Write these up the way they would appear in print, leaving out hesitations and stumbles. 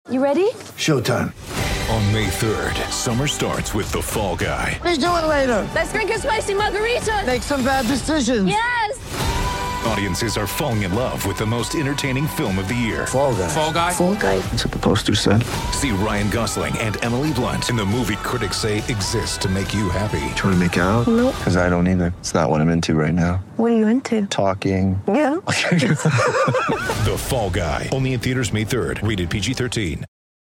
You ready? Showtime. On May 3rd, summer starts with The Fall Guy. Let's do it later. Let's drink a spicy margarita. Make some bad decisions. Yes! Audiences are falling in love with the most entertaining film of the year. Fall Guy. Fall Guy? Fall Guy. That's what the poster said. See Ryan Gosling and Emily Blunt in the movie critics say exists to make you happy. Trying to make it out? Nope. Because I don't either. It's not what I'm into right now. What are you into? Talking. Yeah. The Fall Guy. Only in theaters May 3rd. Rated PG-13.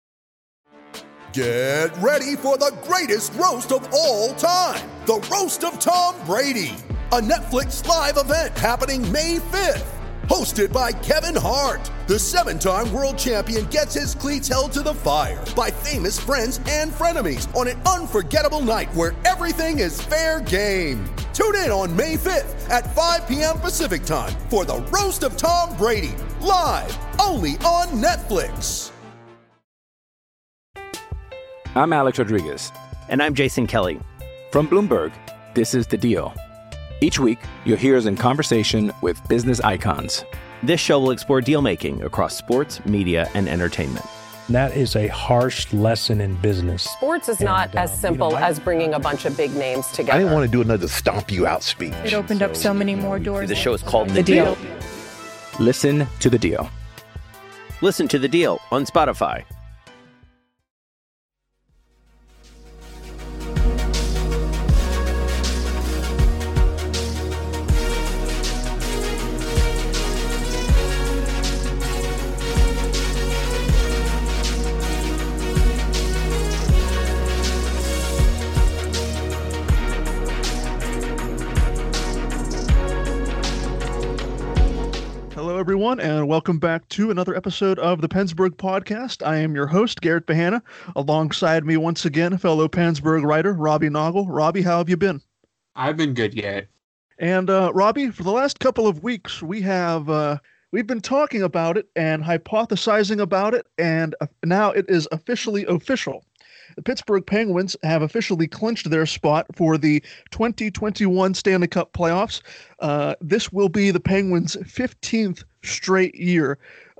Get ready for the greatest roast of all time. The Roast of Tom Brady. A Netflix live event happening May 5th. Hosted by Kevin Hart. The 7-time world champion gets his cleats held to the fire by famous friends and frenemies on an unforgettable night where everything is fair game. Tune in on May 5th at 5 p.m. Pacific time for the Roast of Tom Brady. Live only on Netflix. I'm Alex Rodriguez. And I'm Jason Kelly. From Bloomberg, this is The Deal. Each week, you'll hear us in conversation with business icons. This show will explore deal-making across sports, media, and entertainment. That is a harsh lesson in business. Sports is not as simple as bringing a bunch of big names together. I didn't want to do another stomp you out speech. It opened up so many more doors. The show is called The Deal. Listen to The Deal. Listen to The Deal on Spotify. Hello, everyone, and welcome back to another episode of the Pennsburg Podcast. I am your host, Garrett Bahana. Alongside me once again, fellow Pennsburg writer, Robbie Noggle. Robbie, how have you been? I've been good, Garrett. And Robbie, for the last couple of weeks, we've been talking about it and hypothesizing about it, and now it is officially official. The Pittsburgh Penguins have officially clinched their spot for the 2021 Stanley Cup playoffs. This will be the Penguins' 15th straight year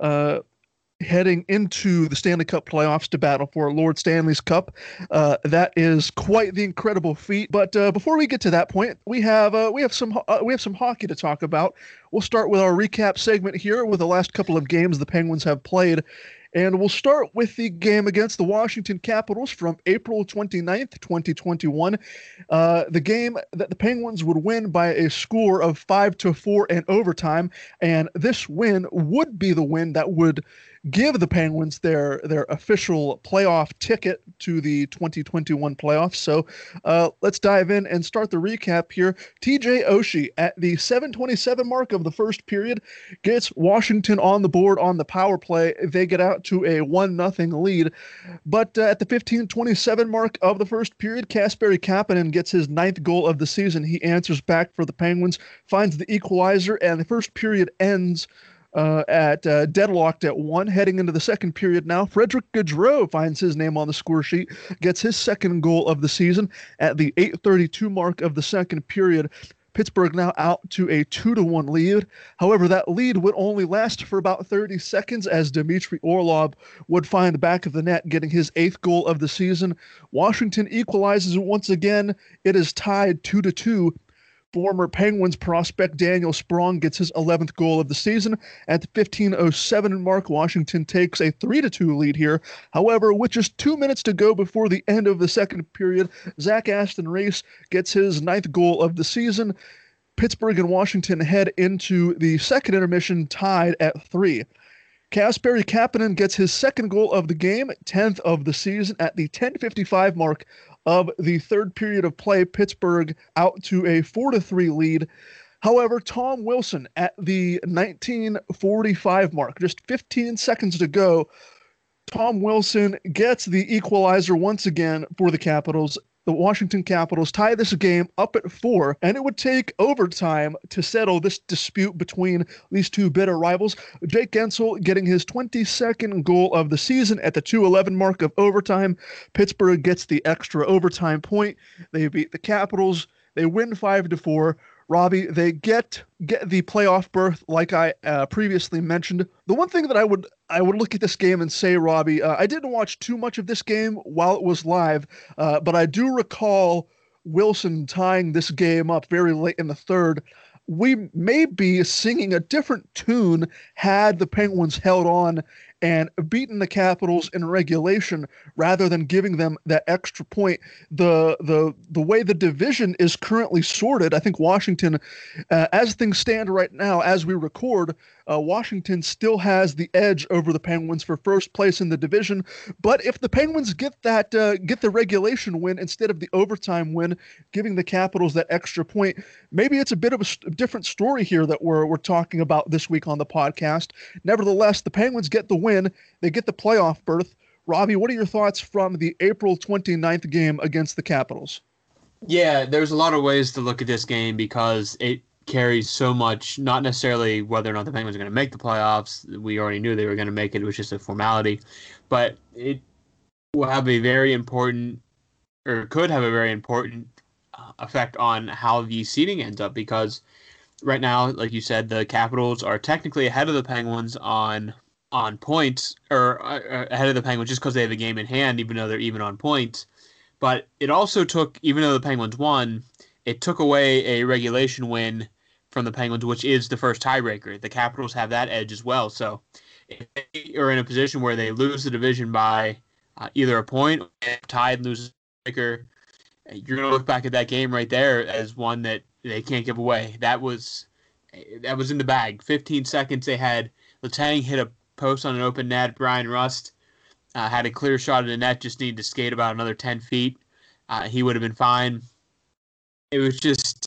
heading into the Stanley Cup playoffs to battle for Lord Stanley's Cup. That is quite the incredible feat. But before we get to that point, we have some hockey to talk about. We'll start with our recap segment here with the last couple of games the Penguins have played. And we'll start with the game against the Washington Capitals from April 29th, 2021. The game that the Penguins would win by a score of 5-4 in overtime. And this win would be the win that would give the Penguins their official playoff ticket to the 2021 playoffs. So let's dive in and start the recap here. TJ Oshie at the 7:27 mark of the first period gets Washington on the board on the power play. They get out to a 1-0 lead. But at the 15:27 mark of the first period, Kasperi Kapanen gets his 9th goal of the season. He answers back for the Penguins, finds the equalizer, and the first period ends at deadlocked at 1. Heading into the second period now, Frederick Gaudreau finds his name on the score sheet, gets his 2nd goal of the season at the 8:32 mark of the second period. Pittsburgh now out to a 2-1 lead. However, that lead would only last for about 30 seconds as Dmitry Orlov would find the back of the net, getting his 8th goal of the season. Washington equalizes once again. It is tied 2-2. Former Penguins prospect Daniel Sprong gets his 11th goal of the season. At the 15:07 mark, Washington takes a 3-2 lead here. However, with just 2 minutes to go before the end of the second period, Zach Aston Reese gets his 9th goal of the season. Pittsburgh and Washington head into the second intermission tied at 3. Kasperi Kapanen gets his 2nd goal of the game, 10th of the season, at the 10:55 mark of the third period of play. Pittsburgh out to a 4-3 lead. However, Tom Wilson at the 19:45 mark, just 15 seconds to go, Tom Wilson gets the equalizer once again for the Capitals. The Washington Capitals tie this game up at 4, and it would take overtime to settle this dispute between these two bitter rivals. Jake Guentzel getting his 22nd goal of the season at the 2:11 mark of overtime. Pittsburgh gets the extra overtime point. They beat the Capitals. They win 5-4. Robbie, they get the playoff berth, like I previously mentioned. The one thing that I would look at this game and say, Robbie, I didn't watch too much of this game while it was live, but I do recall Wilson tying this game up very late in the third. We may be singing a different tune had the Penguins held on and beaten the Capitals in regulation rather than giving them that extra point. The way the division is currently sorted, I think Washington, as things stand right now, as we record, Washington still has the edge over the Penguins for first place in the division. But if the Penguins get the regulation win instead of the overtime win, giving the Capitals that extra point, maybe it's a bit of a different story here that we're talking about this week on the podcast. Nevertheless, the Penguins get the win. They get the playoff berth. Robbie, what are your thoughts from the April 29th game against the Capitals? Yeah, there's a lot of ways to look at this game because it carries so much, not necessarily whether or not the Penguins are going to make the playoffs. We already knew they were going to make it. It was just a formality. But it will have a very important, or could have a very important effect on how the seeding ends up, because right now, like you said, the Capitals are technically ahead of the Penguins on points, or ahead of the Penguins just because they have a game in hand, even though they're even on points. But it also took, even though the Penguins won, it took away a regulation win from the Penguins, which is the first tiebreaker. The Capitals have that edge as well. So if they are in a position where they lose the division by either a point or tied and lose the tiebreaker, you're going to look back at that game right there as one that they can't give away. That was in the bag. 15 seconds they had. Letang hit a post on an open net. Brian Rust had a clear shot of the net, just needed to skate about another 10 feet. He would have been fine. It was just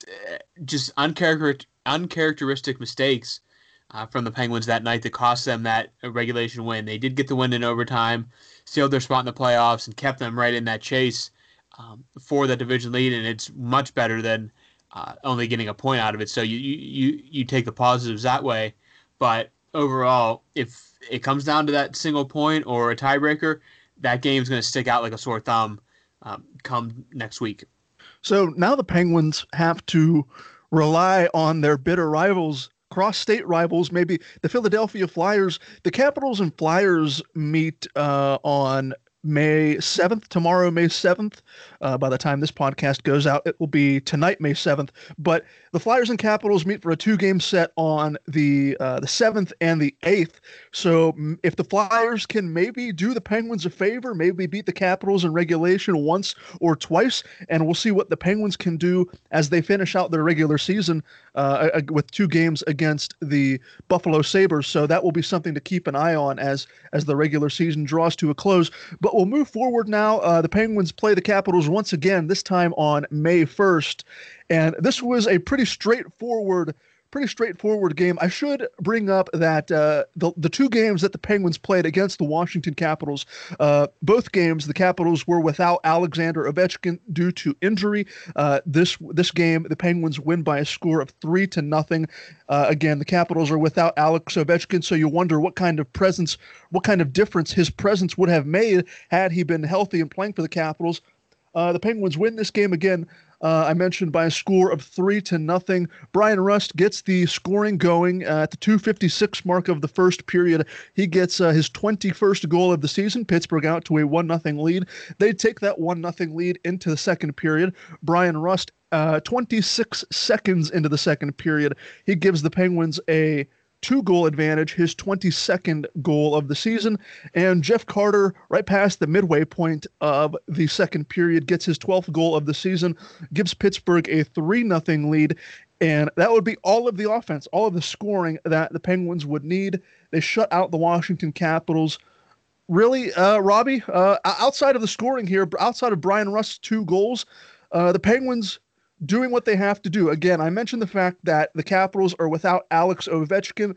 uncharacteristic mistakes from the Penguins that night that cost them that regulation win. They did get the win in overtime, sealed their spot in the playoffs, and kept them right in that chase for the division lead, and it's much better than only getting a point out of it. So you take the positives that way. But overall, if it comes down to that single point or a tiebreaker, that game's going to stick out like a sore thumb come next week. So now the Penguins have to rely on their bitter rivals, cross-state rivals, maybe the Philadelphia Flyers. The Capitals and Flyers meet on May 7th, tomorrow, May 7th. By the time this podcast goes out, it will be tonight, May 7th. But the Flyers and Capitals meet for a 2-game set on the 7th and the 8th. So if the Flyers can maybe do the Penguins a favor, maybe beat the Capitals in regulation once or twice, and we'll see what the Penguins can do as they finish out their regular season with 2 games against the Buffalo Sabres. So that will be something to keep an eye on as the regular season draws to a close. But we'll move forward now. The Penguins play the Capitals once again, this time on May 1st. And this was a pretty straightforward game. I should bring up that the 2 games that the Penguins played against the Washington Capitals, both games the Capitals were without Alexander Ovechkin due to injury. This game the Penguins win by a score of 3-0. Again, the Capitals are without Alex Ovechkin, so you wonder what kind of difference his presence would have made had he been healthy and playing for the Capitals. The Penguins win this game again. I mentioned by a score of 3-0. Brian Rust gets the scoring going at the 2:56 mark of the first period. He gets his 21st goal of the season. Pittsburgh out to a 1-0 lead. They take that 1-0 lead into the second period. Brian Rust, 26 seconds into the second period, he gives the Penguins a 2-goal advantage, his 22nd goal of the season. And Jeff Carter, right past the midway point of the second period, gets his 12th goal of the season, gives Pittsburgh a 3-0 lead. And that would be all of the offense, all of the scoring that the Penguins would need. They shut out the Washington Capitals. Really, Robbie, outside of the scoring here, outside of Brian Rust's 2 goals, the Penguins doing what they have to do. Again, I mentioned the fact that the Capitals are without Alex Ovechkin.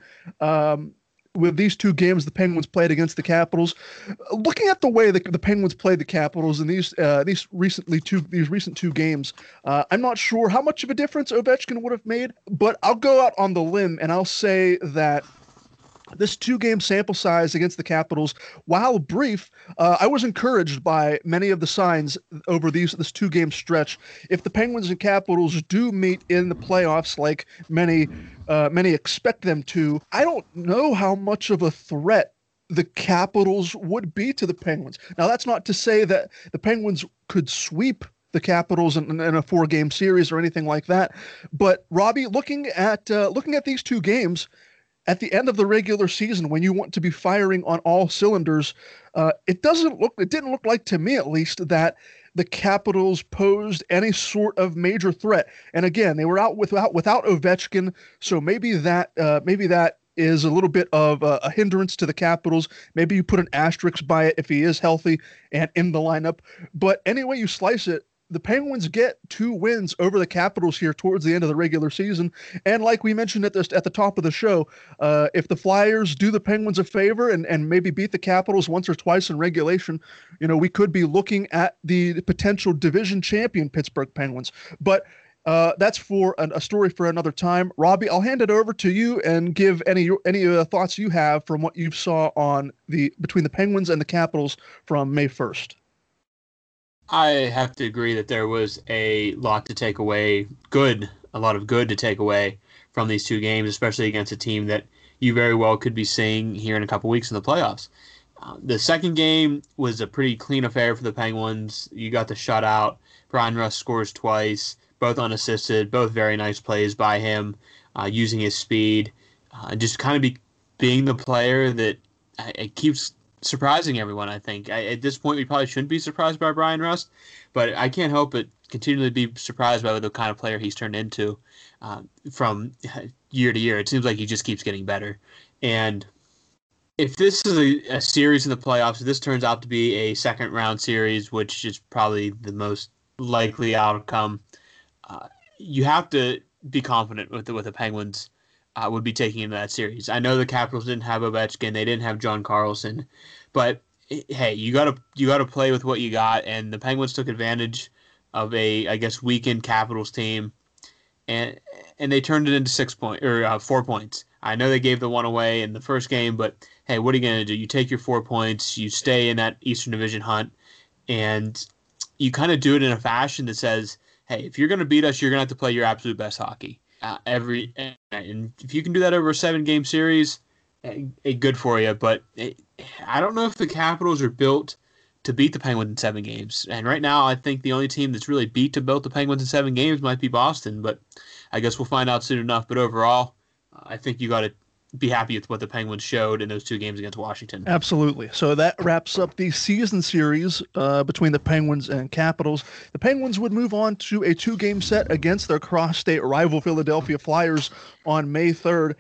With these 2 games the Penguins played against the Capitals, looking at the way the Penguins played the Capitals in these recent 2 games, I'm not sure how much of a difference Ovechkin would have made, but I'll go out on the limb and I'll say that this 2-game sample size against the Capitals, while brief, I was encouraged by many of the signs over this 2-game stretch. If the Penguins and Capitals do meet in the playoffs, like many expect them to, I don't know how much of a threat the Capitals would be to the Penguins. Now, that's not to say that the Penguins could sweep the Capitals in a 4-game series or anything like that. But Robbie, looking at these 2 games, at the end of the regular season, when you want to be firing on all cylinders, it didn't look like, to me at least, that the Capitals posed any sort of major threat. And again, they were out without Ovechkin, so maybe that is a little bit of a hindrance to the Capitals. Maybe you put an asterisk by it if he is healthy and in the lineup. But any way you slice it, the Penguins get 2 wins over the Capitals here towards the end of the regular season. And like we mentioned at the top of the show, if the Flyers do the Penguins a favor and maybe beat the Capitals once or twice in regulation, we could be looking at the potential division champion Pittsburgh Penguins. But that's for a story for another time. Robbie, I'll hand it over to you and give any thoughts you have from what you saw between the Penguins and the Capitals from May 1st. I have to agree that there was a lot to take away, a lot of good to take away from these 2 games, especially against a team that you very well could be seeing here in a couple weeks in the playoffs. The second game was a pretty clean affair for the Penguins. You got the shutout. Brian Rust scores twice, both unassisted, both very nice plays by him, using his speed, just kind of being the player that it keeps surprising everyone, I think. At this point, we probably shouldn't be surprised by Brian Rust, but I can't help but continually be surprised by the kind of player he's turned into from year to year. It seems like he just keeps getting better. And if this is a series in the playoffs, if this turns out to be a second-round series, which is probably the most likely outcome, you have to be confident with the Penguins would be taking into that series. I know the Capitals didn't have Ovechkin, they didn't have John Carlson, but hey, you gotta play with what you got, and the Penguins took advantage of a weakened Capitals team, and they turned it into 4 points. I know they gave the one away in the first game, but hey, what are you gonna do? You take your 4 points, you stay in that Eastern Division hunt, and you kind of do it in a fashion that says, hey, if you're gonna beat us, you're gonna have to play your absolute best hockey. And if you can do that over a 7-game series, good for you. But I don't know if the Capitals are built to beat the Penguins in 7 games. And right now, I think the only team that's really built the Penguins in 7 games might be Boston. But I guess we'll find out soon enough. But overall, I think you got to be happy with what the Penguins showed in those 2 games against Washington. Absolutely. So that wraps up the season series between the Penguins and Capitals. The Penguins would move on to a 2-game set against their cross-state rival Philadelphia Flyers on May 3rd.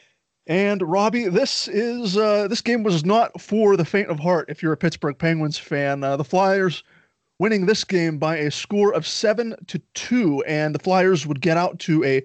And Robbie, this game was not for the faint of heart if you're a Pittsburgh Penguins fan. The Flyers winning this game by a score of 7-2, and the Flyers would get out to a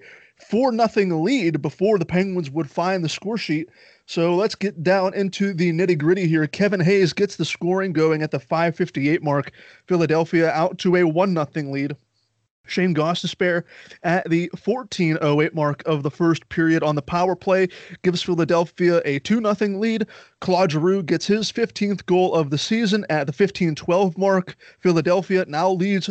4-0 lead before the Penguins would find the score sheet. So let's get down into the nitty-gritty here. Kevin Hayes gets the scoring going at the 5:58 mark. Philadelphia out to a 1-0 lead. Shane Gostisbehere at the 14:08 mark of the first period on the power play gives Philadelphia a 2-0 lead. Claude Giroux gets his 15th goal of the season at the 15:12 mark. Philadelphia now leads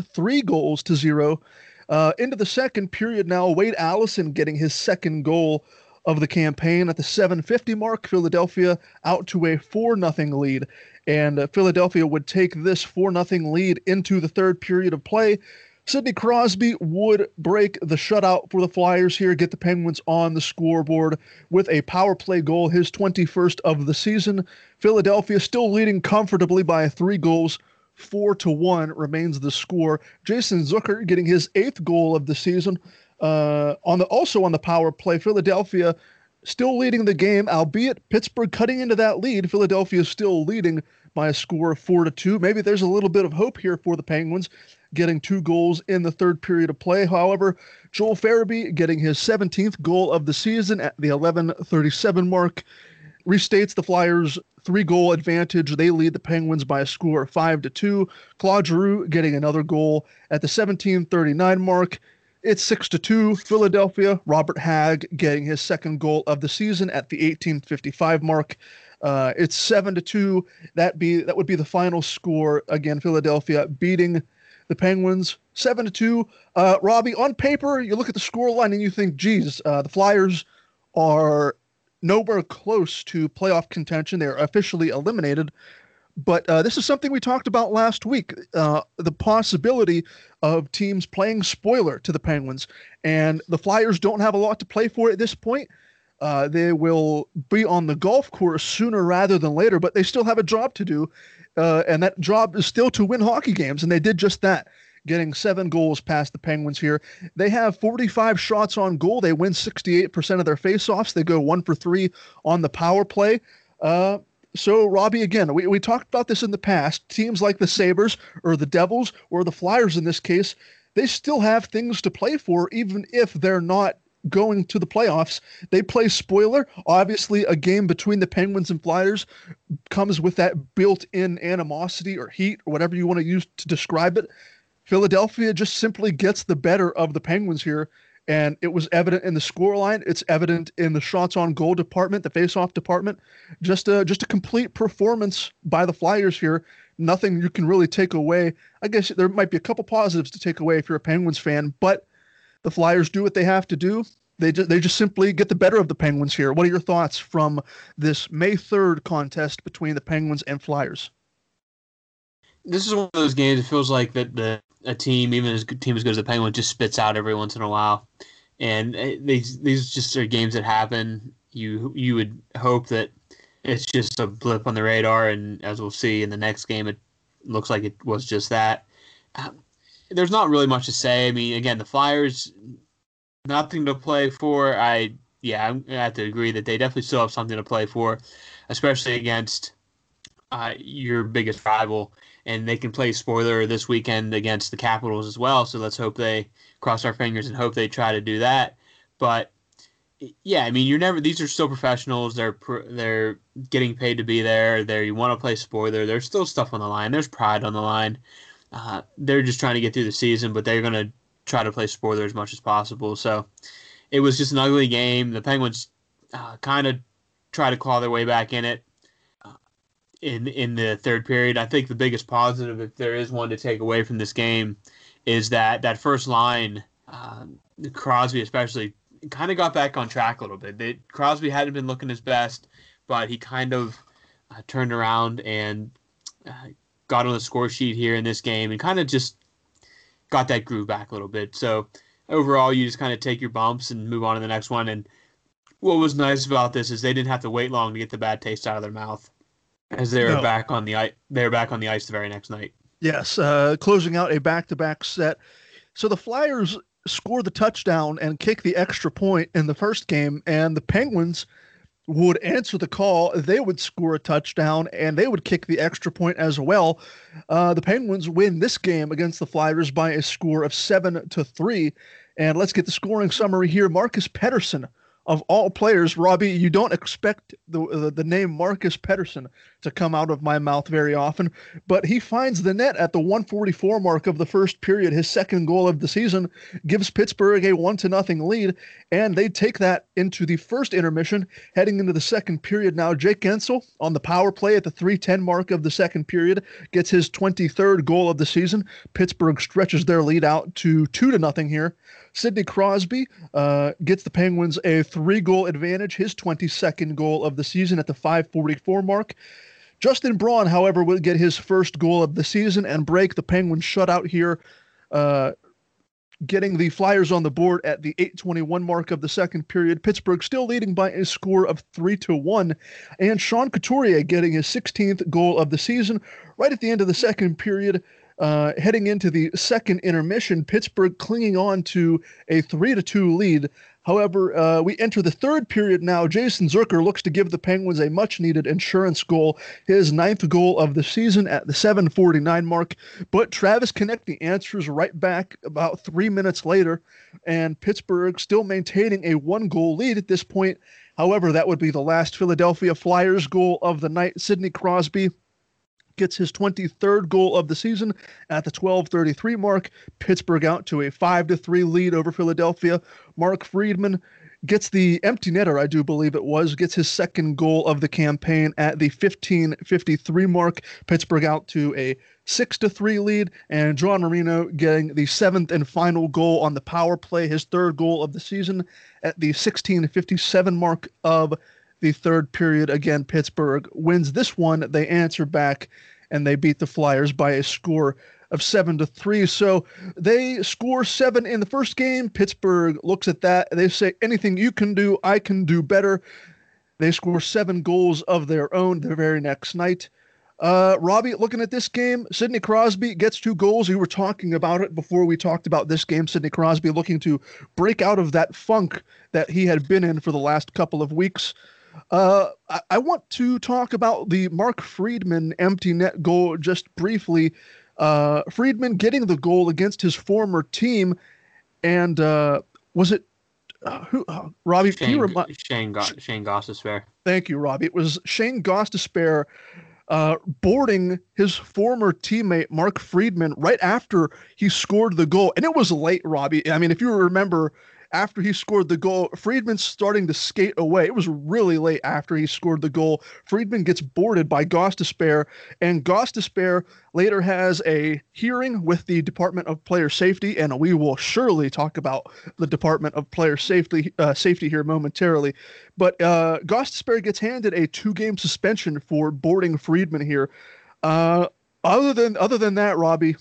3-0. Into the second period now, Wade Allison getting his 2nd goal of the campaign at the 7:50 mark. Philadelphia out to a 4-0 lead. And Philadelphia would take this 4-0 lead into the third period of play. Sidney Crosby would break the shutout for the Flyers here, get the Penguins on the scoreboard with a power play goal, his 21st of the season. Philadelphia still leading comfortably by 3 goals. 4-1 remains the score. Jason Zucker getting his 8th goal of the season. Also on the power play, Philadelphia still leading the game, albeit Pittsburgh cutting into that lead. Philadelphia still leading by a score of 4-2. Maybe there's a little bit of hope here for the Penguins, getting 2 goals in the third period of play. However, Joel Farabee getting his 17th goal of the season at the 11:37 mark restates the Flyers' 3-goal advantage. They lead the Penguins by a score of 5-2. Claude Giroux getting another goal at the 17:39 mark It's 6-2 Philadelphia. Robert Hagg getting his second goal of the season at the 18:55 mark. It's 7-2. That would be the final score. Again, Philadelphia beating the Penguins 7-2. Robbie, on paper, you look at the score line and you think, geez, the Flyers are nowhere close to playoff contention. They're officially eliminated. But this is something we talked about last week, the possibility of teams playing spoiler to the Penguins. And the Flyers don't have a lot to play for at this point. They will be on the golf course sooner rather than later, but they still have a job to do. And that job is still to win hockey games. And they did just that, getting 7 goals past the Penguins here. They have 45 shots on goal. They win 68% of their faceoffs. They go 1 for 3 on the power play. So, Robbie, again, we talked about this in the past. Teams like the Sabres or the Devils or the Flyers in this case, they still have things to play for, even if they're not going to the playoffs. They play spoiler. Obviously, a game between the Penguins and Flyers comes with that built-in animosity or heat or whatever you want to use to describe it. Philadelphia just simply gets the better of the Penguins here. And it was evident in the scoreline. It's evident in the shots on goal department, the faceoff department. Just a complete performance by the Flyers here. Nothing you can really take away. I guess there might be a couple positives to take away if you're a Penguins fan, but the Flyers do what they have to do. They just simply get the better of the Penguins here. What are your thoughts from this May 3rd contest between the Penguins and Flyers? This is one of those games. It feels like that a team, even as a team as good as the Penguins, just spits out every once in a while, and these just are games that happen. You would hope that it's just a blip on the radar, and as we'll see in the next game, it looks like it was just that. There's not really much to say. I mean, again, the Flyers, nothing to play for. I have to agree that they definitely still have something to play for, especially against your biggest rival. And they can play spoiler this weekend against the Capitals as well. So let's hope they cross our fingers and hope they try to do that. But yeah, I mean, these are still professionals. They're getting paid to be there. You want to play spoiler. There's still stuff on the line. There's pride on the line. They're just trying to get through the season, but they're going to try to play spoiler as much as possible. So it was just an ugly game. The Penguins kind of try to claw their way back in it. In the third period. I think the biggest positive, if there is one to take away from this game, is that first line, Crosby especially, kind of got back on track a little bit. Crosby hadn't been looking his best, but he kind of turned around and got on the score sheet here in this game and kind of just got that groove back a little bit. So overall, you just kind of take your bumps and move on to the next one. And what was nice about this is they didn't have to wait long to get the bad taste out of their mouth, as they were back on the ice. They were back on the ice the very next night. Yes, closing out a back-to-back set. So the Flyers score the touchdown and kick the extra point in the first game, and the Penguins would answer the call. They would score a touchdown, and they would kick the extra point as well. The Penguins win this game against the Flyers by a score of 7-3. And let's get the scoring summary here. Marcus Pettersson, of all players, Robbie, you don't expect the name Marcus Pettersson to come out of my mouth very often, but he finds the net at the 144 mark of the first period. His second goal of the season gives Pittsburgh a 1-0 lead, and they take that into the first intermission, heading into the second period now. Jake Guentzel on the power play at the 3:10 mark of the second period gets his 23rd goal of the season. Pittsburgh stretches their lead out to 2-0 here. Sidney Crosby gets the Penguins a 3-goal advantage, his 22nd goal of the season at the 5:44 mark. Justin Braun, however, will get his first goal of the season and break the Penguins shutout here, getting the Flyers on the board at the 8:21 mark of the second period. Pittsburgh still leading by a score of 3-1, and Sean Couturier getting his 16th goal of the season right at the end of the second period. Heading into the second intermission, Pittsburgh clinging on to a 3-2 lead. However, we enter the third period now. Jason Zucker looks to give the Penguins a much-needed insurance goal, his 9th goal of the season at the 7:49 mark. But Travis Konecny answers right back about 3 minutes later, and Pittsburgh still maintaining a 1-goal lead at this point. However, that would be the last Philadelphia Flyers goal of the night. Sidney Crosby gets his 23rd goal of the season at the 12:33 mark. Pittsburgh out to a 5-3 lead over Philadelphia. Mark Friedman gets the empty netter, I do believe it was, gets his second goal of the campaign at the 15:53 mark. Pittsburgh out to a 6-3 lead, and John Marino getting the seventh and final goal on the power play, his third goal of the season at the 16:57 mark of the third period. Again, Pittsburgh wins this one. They answer back, and they beat the Flyers by a score of 7-3. So they score 7 in the first game. Pittsburgh looks at that. They say, anything you can do, I can do better. They score 7 goals of their own the very next night. Robbie, looking at this game, Sidney Crosby gets 2 goals. We were talking about it before we talked about this game. Sidney Crosby looking to break out of that funk that he had been in for the last couple of weeks. I want to talk about the Mark Friedman empty net goal just briefly. Friedman getting the goal against his former team, and was it Robbie? Shane Gostisbehere. Thank you, Robbie. It was Shane Gostisbehere boarding his former teammate Mark Friedman right after he scored the goal, and it was late, Robbie. I mean, if you remember, after he scored the goal, Friedman's starting to skate away. It was really late after he scored the goal. Friedman gets boarded by Gostisbehere, and Gostisbehere later has a hearing with the Department of Player Safety, and we will surely talk about the Department of Player Safety here momentarily. But Gostisbehere gets handed a 2-game suspension for boarding Friedman here. Other than that, Robbie,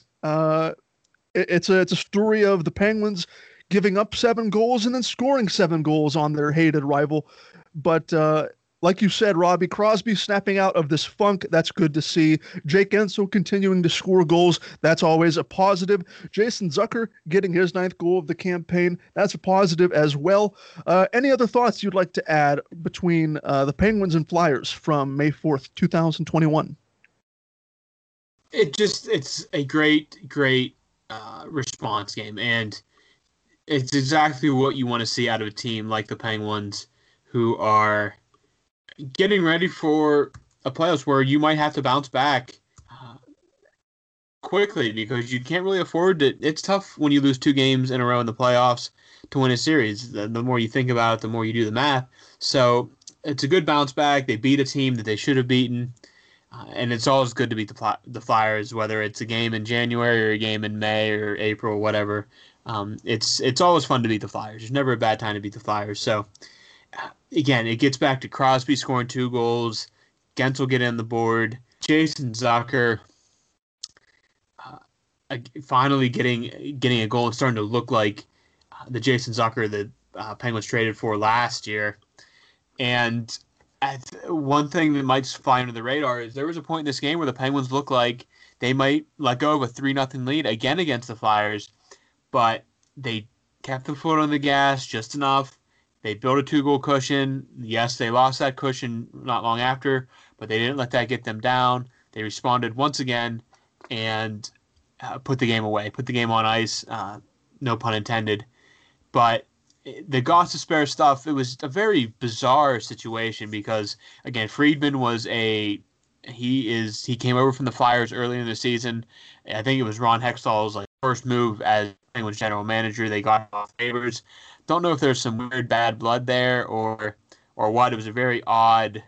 it's a story of the Penguins giving up 7 goals and then scoring 7 goals on their hated rival. But like you said, Robbie, Crosby snapping out of this funk, that's good to see. Jake Guentzel continuing to score goals, that's always a positive. Jason Zucker getting his 9th goal of the campaign, that's a positive as well. Any other thoughts you'd like to add between the Penguins and Flyers from May 4th, 2021? It's a great response game, and it's exactly what you want to see out of a team like the Penguins, who are getting ready for a playoffs where you might have to bounce back quickly, because you can't really afford it. It's tough when you lose 2 games in a row in the playoffs to win a series. The more you think about it, the more you do the math. So it's a good bounce back. They beat a team that they should have beaten. And it's always good to beat the Flyers, whether it's a game in January or a game in May or April or whatever. It's always fun to beat the Flyers. There's never a bad time to beat the Flyers. So, again, it gets back to Crosby scoring 2 goals, Guentzel getting on the board, Jason Zucker finally getting a goal and starting to look like the Jason Zucker that Penguins traded for last year. And one thing that might fly under the radar is there was a point in this game where the Penguins looked like they might let go of a 3-0 lead again against the Flyers, but they kept the foot on the gas just enough. They built a 2-goal cushion. Yes, they lost that cushion not long after, but they didn't let that get them down. They responded once again and put the game away, put the game on ice, no pun intended. But the Gostisbehere stuff, it was a very bizarre situation because, again, Friedman was he came over from the Flyers early in the season. I think it was Ron Hextall's first move as Penguins general manager. They got off favors. Don't know if there's some weird bad blood there or what. It was a very odd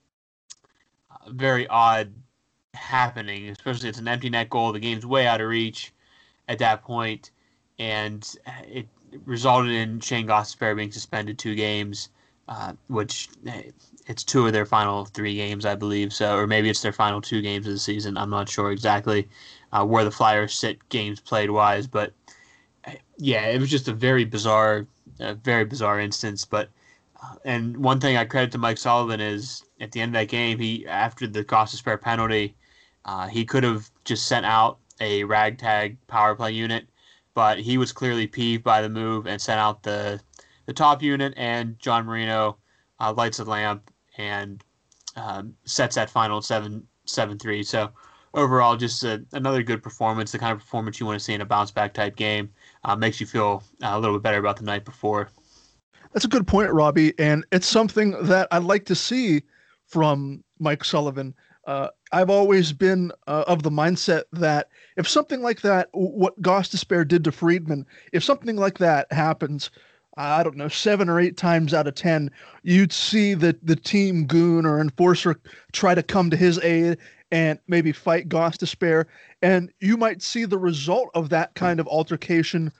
happening, especially it's an empty net goal. The game's way out of reach at that point, and it resulted in Shane Gostisbehere being suspended 2 games, which it's 2 of their final 3 games, I believe. So, or maybe it's their final 2 games of the season. I'm not sure exactly where the Flyers sit games played wise, but yeah, it was just a very bizarre instance. But and one thing I credit to Mike Sullivan is at the end of that game, after the Gostisbehere penalty, he could have just sent out a ragtag power play unit, but he was clearly peeved by the move and sent out the top unit, and John Marino lights a lamp and sets that final 7-3. So overall, just another good performance, the kind of performance you want to see in a bounce-back type game. Makes you feel a little bit better about the night before. That's a good point, Robbie, and it's something that I'd like to see from Mike Sullivan I've always been of the mindset that if something like that, what Gostisbehere did to Friedman, if something like that happens, I don't know, 7 or 8 times out of 10, you'd see the team goon or enforcer try to come to his aid and maybe fight Gostisbehere. And you might see the result of that kind of altercation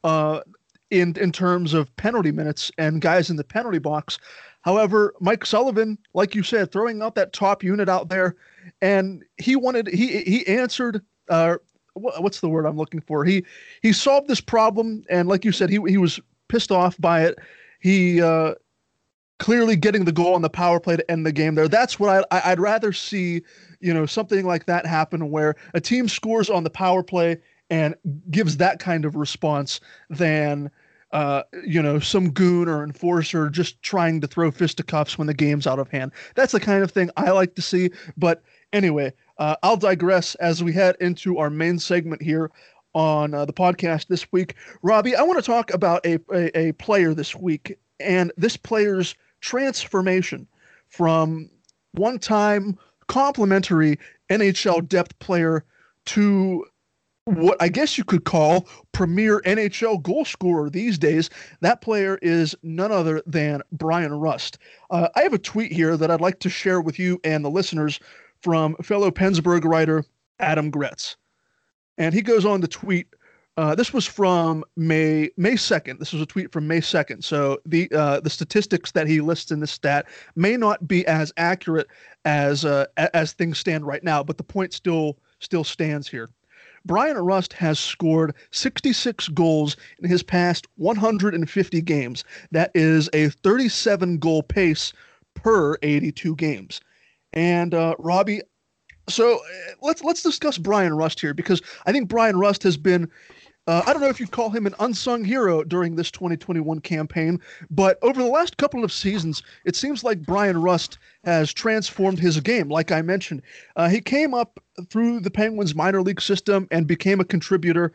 in terms of penalty minutes and guys in the penalty box. However, Mike Sullivan, like you said, throwing out that top unit out there, and he answered, what's the word I'm looking for? He solved this problem, and like you said, he was pissed off by it. He clearly getting the goal on the power play to end the game there. That's what I'd rather see, something like that happen, where a team scores on the power play and gives that kind of response than some goon or enforcer just trying to throw fisticuffs when the game's out of hand. That's the kind of thing I like to see. But anyway, I'll digress as we head into our main segment here on the podcast this week. Robbie, I want to talk about a player this week and this player's transformation from one-time complimentary NHL depth player to what I guess you could call premier NHL goal scorer these days. That player is none other than Bryan Rust. I have a tweet here that I'd like to share with you and the listeners from fellow Pennsburg writer Adam Gretz. And he goes on to tweet, this was from May 2nd. This was a tweet from May 2nd. So the statistics that he lists in this stat may not be as accurate as things stand right now, but the point still stands here. Bryan Rust has scored 66 goals in his past 150 games. That is a 37-goal pace per 82 games. And Robbie, so let's discuss Bryan Rust here, because I think Bryan Rust has been, I don't know if you'd call him an unsung hero during this 2021 campaign, but over the last couple of seasons, it seems like Bryan Rust has transformed his game. Like I mentioned, he came up through the Penguins minor league system and became a contributor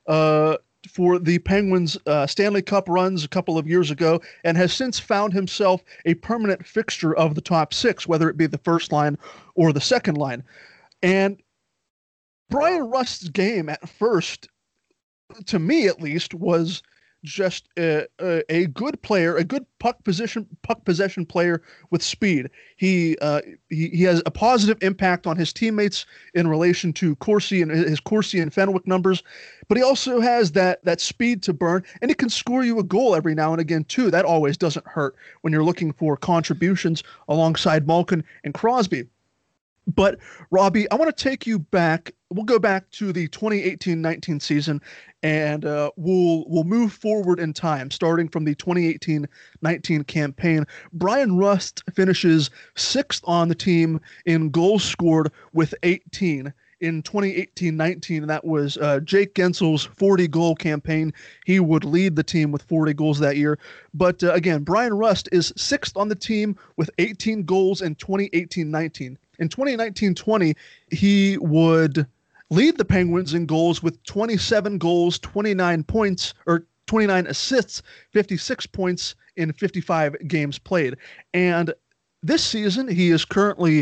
for the Penguins Stanley Cup runs a couple of years ago, and has since found himself a permanent fixture of the top 6, whether it be the first line or the second line. And Bryan Rust's game at first, to me at least, was just a good player, a good puck possession player with speed. He has a positive impact on his teammates in relation to Corsi and his Corsi and Fenwick numbers, but he also has that speed to burn, and he can score you a goal every now and again too. That always doesn't hurt when you're looking for contributions alongside Malkin and Crosby. But Robbie, I want to take you back. We'll go back to the 2018-19 season, and we'll move forward in time, starting from the 2018-19 campaign. Bryan Rust finishes 6th on the team in goals scored with 18. In 2018-19, that was Jake Gensel's 40-goal campaign. He would lead the team with 40 goals that year. But again, Bryan Rust is 6th on the team with 18 goals in 2018-19. In 2019-20, he would lead the Penguins in goals with 27 goals, 29 points, or 29 assists, 56 points in 55 games played. And this season, he is currently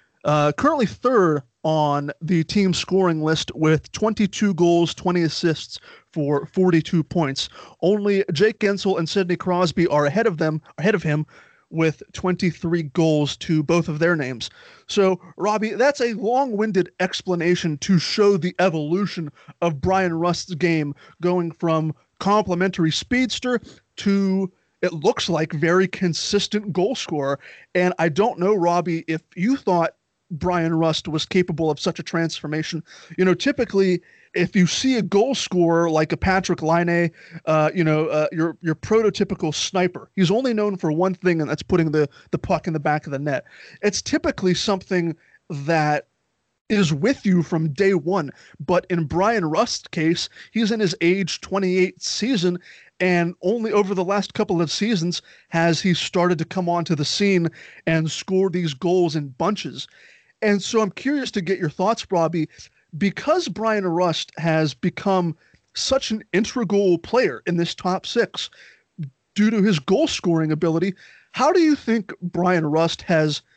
3rd on the team scoring list with 22 goals, 20 assists for 42 points. Only Jake Guentzel and Sidney Crosby are ahead of him with 23 goals to both of their names. So, Robbie, that's a long-winded explanation to show the evolution of Bryan Rust's game, going from complimentary speedster to, it looks like, very consistent goal scorer. And I don't know, Robbie, if you thought Bryan Rust was capable of such a transformation. Typically, if you see a goal scorer like a Patrick Laine, your prototypical sniper, he's only known for one thing, and that's putting the puck in the back of the net. It's typically something that is with you from day one. But in Bryan Rust's case, he's in his age 28 season, and only over the last couple of seasons has he started to come onto the scene and score these goals in bunches. And so I'm curious to get your thoughts, Robbie, because Bryan Rust has become such an integral player in this top 6 due to his goal scoring ability. How do you think Bryan Rust has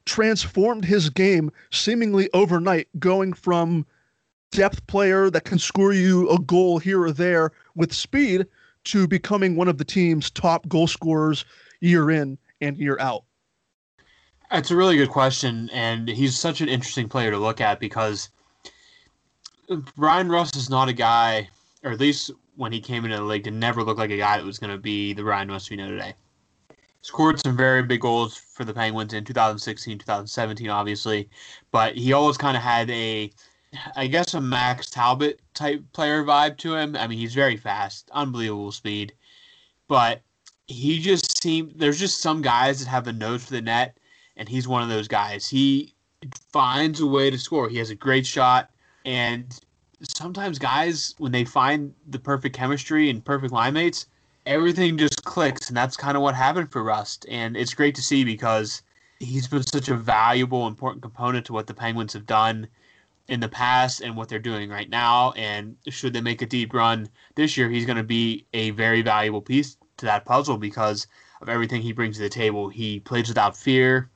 transformed his game seemingly overnight, going from depth player that can score you a goal here or there with speed to becoming one of the team's top goal scorers year in and year out? It's a really good question, and he's such an interesting player to look at because Bryan Rust is not a guy, or at least when he came into the league, did never look like a guy that was going to be the Bryan Rust we know today. Scored some very big goals for the Penguins in 2016, 2017, obviously, but he always kind of had a Max Talbot type player vibe to him. I mean, he's very fast, unbelievable speed, but he just there's just some guys that have a nose for the net, and he's one of those guys. He finds a way to score. He has a great shot, and sometimes guys, when they find the perfect chemistry and perfect line mates, everything just clicks, and that's kind of what happened for Rust. And it's great to see because he's been such a valuable, important component to what the Penguins have done in the past and what they're doing right now. And should they make a deep run this year, he's going to be a very valuable piece to that puzzle because of everything he brings to the table. He plays without fear.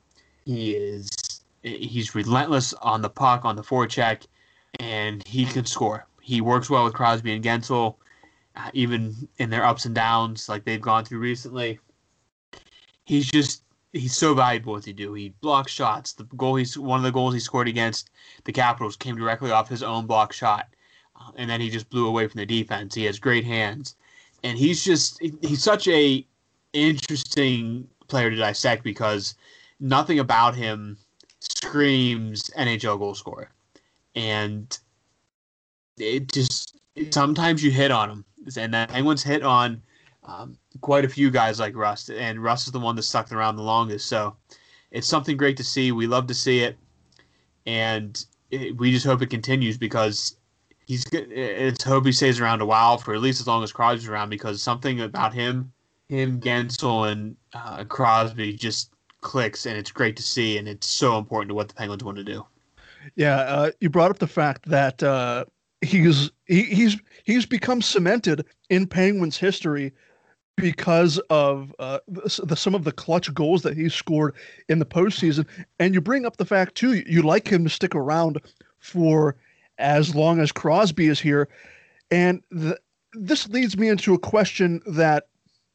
He's relentless on the puck, on the forecheck, and he can score. He works well with Crosby and Gensel, even in their ups and downs like they've gone through recently. He's so valuable what he do. He blocks shots. One of the goals he scored against the Capitals came directly off his own block shot, and then he just blew away from the defense. He has great hands, and he's such a interesting player to dissect because nothing about him screams NHL goal scorer, and sometimes you hit on him, and the Penguins hit on quite a few guys like Rust, and Rust is the one that stuck around the longest. So it's something great to see. We love to see it, and we just hope it continues because it's hope he stays around a while, for at least as long as Crosby's around, because something about him, Gensel, and Crosby just clicks, and it's great to see, and it's so important to what the Penguins want to do. Yeah, you brought up the fact that he's become cemented in Penguins history because of some of the clutch goals that he's scored in the postseason. And you bring up the fact, too, you like him to stick around for as long as Crosby is here. And this leads me into a question that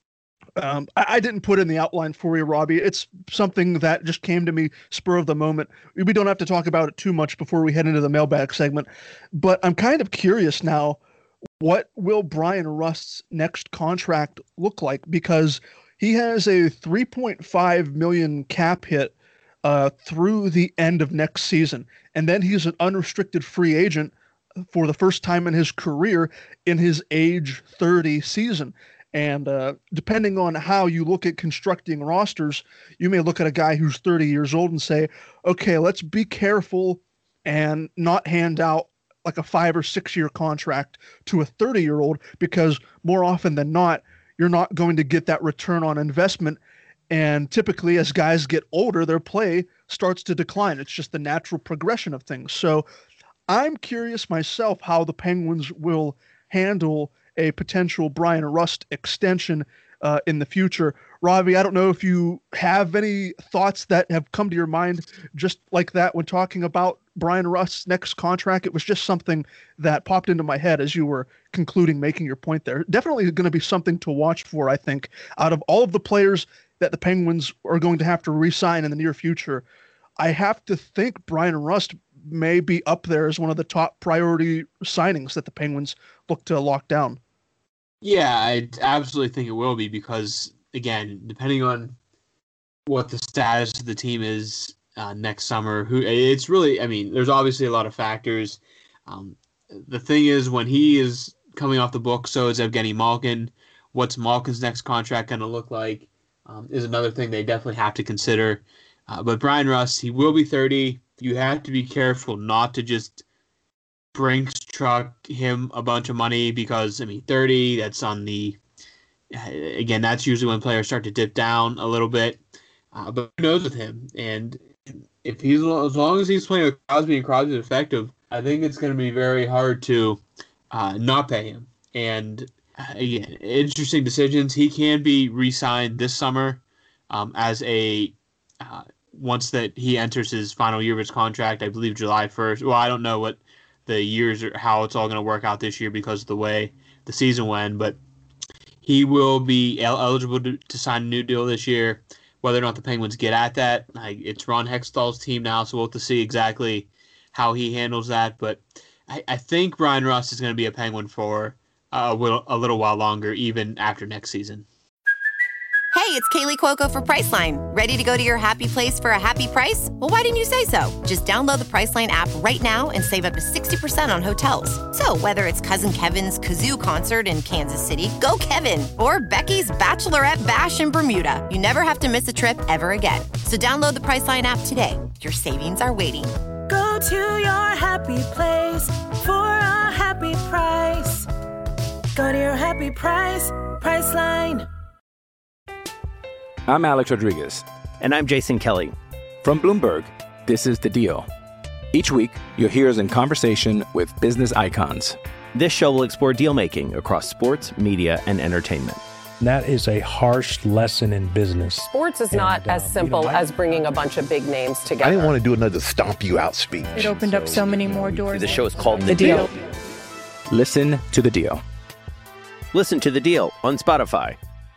I didn't put in the outline for you, Robbie. It's something that just came to me spur of the moment. We don't have to talk about it too much before we head into the mailbag segment. But I'm kind of curious now, what will Bryan Rust's next contract look like? Because he has a $3.5 million cap hit through the end of next season. And then he's an unrestricted free agent for the first time in his career in his age 30 season. And depending on how you look at constructing rosters, you may look at a guy who's 30 years old and say, okay, let's be careful and not hand out like a 5 or 6 year contract to a 30-year-old, because more often than not, you're not going to get that return on investment. And typically, as guys get older, their play starts to decline. It's just the natural progression of things. So I'm curious myself how the Penguins will handle a potential Bryan Rust extension in the future. Robbie, I don't know if you have any thoughts that have come to your mind just like that when talking about Bryan Rust's next contract. It was just something that popped into my head as you were concluding making your point there. Definitely going to be something to watch for, I think, out of all of the players that the Penguins are going to have to re-sign in the near future. I have to think Bryan Rust may be up there as one of the top priority signings that the Penguins look to lock down. Yeah, I absolutely think it will be because, again, depending on what the status of the team is next summer, it's really, I mean, there's obviously a lot of factors. The thing is, when he is coming off the book, so is Evgeny Malkin. What's Malkin's next contract going to look like is another thing they definitely have to consider. But Bryan Rust, he will be 30. You have to be careful not to just Brinks truck him a bunch of money because, I mean, 30, that's on the, again, that's usually when players start to dip down a little bit. But who knows with him? And if he's, as long as he's playing with Crosby and Crosby's effective, I think it's going to be very hard to not pay him. And again, interesting decisions. He can be re-signed this summer as a once that he enters his final year of his contract, I believe July 1st. Well, I don't know what the years or how it's all going to work out this year because of the way the season went, but he will be eligible to sign a new deal this year. Whether or not the Penguins get at that, it's Ron Hextall's team now, so we'll have to see exactly how he handles that. But I think Brian Rust is going to be a Penguin for a little while longer, even after next season. Hey, it's Kaylee Cuoco for Priceline. Ready to go to your happy place for a happy price? Well, why didn't you say so? Just download the Priceline app right now and save up to 60% on hotels. So whether it's Cousin Kevin's Kazoo Concert in Kansas City, go Kevin, or Becky's Bachelorette Bash in Bermuda, you never have to miss a trip ever again. So download the Priceline app today. Your savings are waiting. Go to your happy place for a happy price. Go to your happy price, Priceline. I'm Alex Rodriguez. And I'm Jason Kelly. From Bloomberg, this is The Deal. Each week, you'll hear us in conversation with business icons. This show will explore deal-making across sports, media, and entertainment. That is a harsh lesson in business. Sports is not as simple as bringing a bunch of big names together. I didn't want to do another stomp you out speech. It opened up so many more doors. The show is called The Deal. Listen to The Deal. Listen to The Deal on Spotify.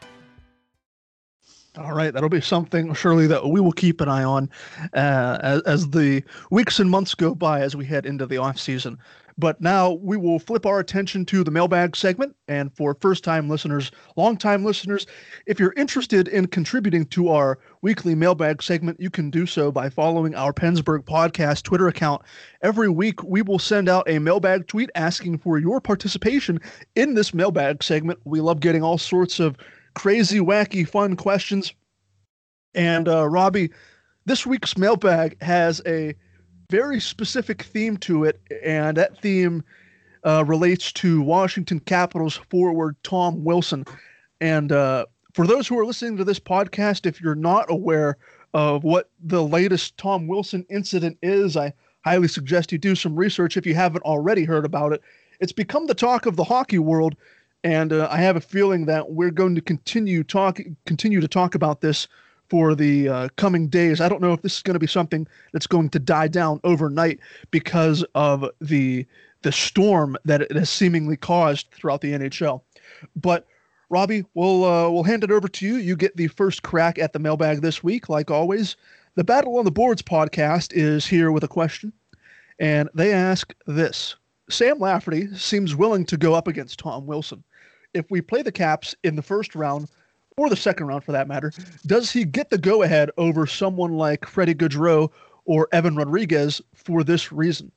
All right, that'll be something surely that we will keep an eye on as the weeks and months go by as we head into the off season. But now we will flip our attention to the mailbag segment. And for first-time listeners, long-time listeners, if you're interested in contributing to our weekly mailbag segment, you can do so by following our Pennsburg Podcast Twitter account. Every week, we will send out a mailbag tweet asking for your participation in this mailbag segment. We love getting all sorts of crazy, wacky, fun questions. And Robbie, this week's mailbag has a very specific theme to it, and that theme relates to Washington Capitals forward Tom Wilson. And for those who are listening to this podcast, if you're not aware of what the latest Tom Wilson incident is, I highly suggest you do some research if you haven't already heard about it. It's become the talk of the hockey world, and I have a feeling that we're going to continue to talk about this for the coming days. I don't know if this is going to be something that's going to die down overnight because of the storm that it has seemingly caused throughout the NHL. But Robbie, we'll hand it over to you. You get the first crack at the mailbag this week, like always. The Battle on the Boards podcast is here with a question, and they ask this. Sam Lafferty seems willing to go up against Tom Wilson. If we play the Caps in the first round, or the second round for that matter, does he get the go-ahead over someone like Freddie Gaudreau or Evan Rodriguez for this reason?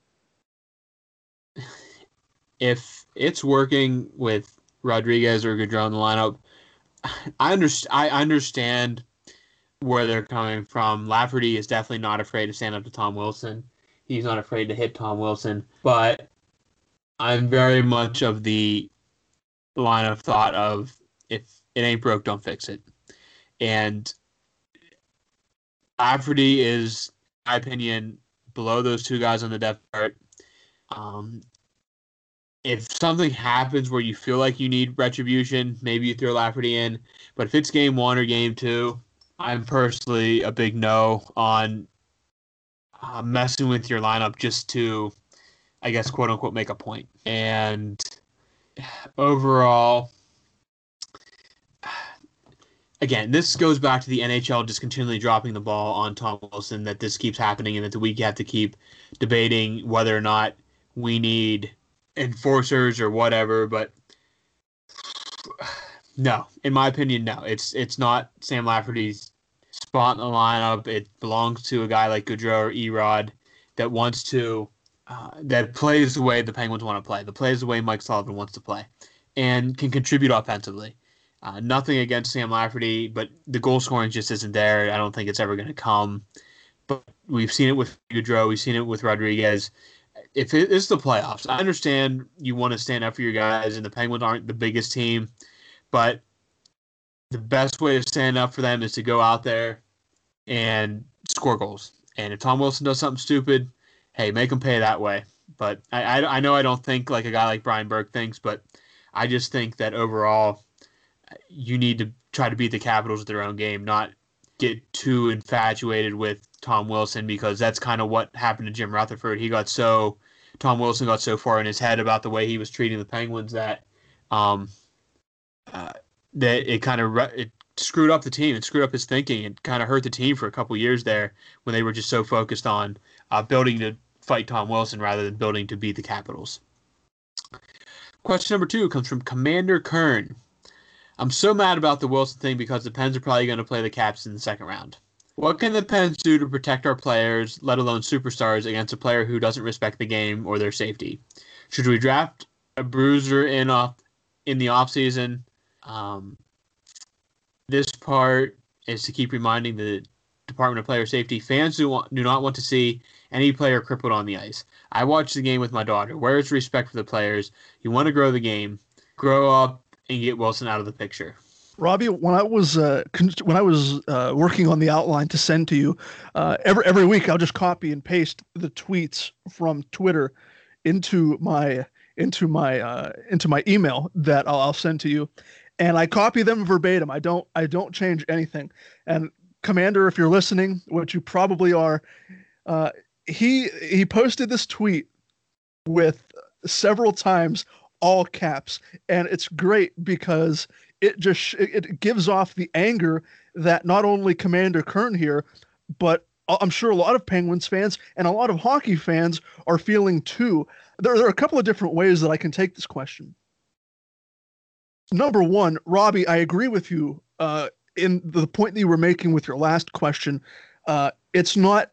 If it's working with Rodriguez or Gaudreau in the lineup, I understand where they're coming from. Lafferty is definitely not afraid to stand up to Tom Wilson. He's not afraid to hit Tom Wilson. But I'm very much of the line of thought of if it ain't broke, don't fix it. And Lafferty is, in my opinion, below those two guys on the depth chart. If something happens where you feel like you need retribution, maybe you throw Lafferty in. But if it's game one or game two, I'm personally a big no on messing with your lineup just to, I guess, quote unquote, make a point. And overall, again, this goes back to the NHL just continually dropping the ball on Tom Wilson, that this keeps happening and that we have to keep debating whether or not we need enforcers or whatever. But no, in my opinion, no. It's not Sam Lafferty's spot in the lineup. It belongs to a guy like Gaudreau or Erod that wants to that plays the way the Penguins want to play, that plays the way Mike Sullivan wants to play, and can contribute offensively. Nothing against Sam Lafferty, but the goal scoring just isn't there. I don't think it's ever going to come. But we've seen it with Gaudreau. We've seen it with Rodriguez. If it's the playoffs, I understand you want to stand up for your guys, and the Penguins aren't the biggest team, but the best way to stand up for them is to go out there and score goals. And if Tom Wilson does something stupid, hey, make him pay that way. But I know I don't think like a guy like Brian Burke thinks, but I just think that overall you need to try to beat the Capitals at their own game, not get too infatuated with Tom Wilson, because that's kind of what happened to Jim Rutherford. Tom Wilson got so far in his head about the way he was treating the Penguins that it screwed up the team. It screwed up his thinking. It kind of hurt the team for a couple years there when they were just so focused on building to fight Tom Wilson rather than building to beat the Capitals. Question number 2 comes from Commander Kern. I'm so mad about the Wilson thing because the Pens are probably going to play the Caps in the second round. What can the Pens do to protect our players, let alone superstars, against a player who doesn't respect the game or their safety? Should we draft a bruiser in the offseason? This part is to keep reminding the Department of Player Safety, fans do not want to see any player crippled on the ice. I watched the game with my daughter. Where is respect for the players? You want to grow the game. Grow up and get Wilson out of the picture. Robbie, when I was working on the outline to send to you, every week I'll just copy and paste the tweets from Twitter into my email that I'll send to you, and I copy them verbatim. I don't change anything. And Commander, if you're listening, which you probably are, he posted this tweet with several times all caps, and it's great because it gives off the anger that not only Commander Kern here, but I'm sure a lot of Penguins fans and a lot of hockey fans are feeling too. There are a couple of different ways that I can take this question. Number one, Robbie, I agree with you in the point that you were making with your last question. It's not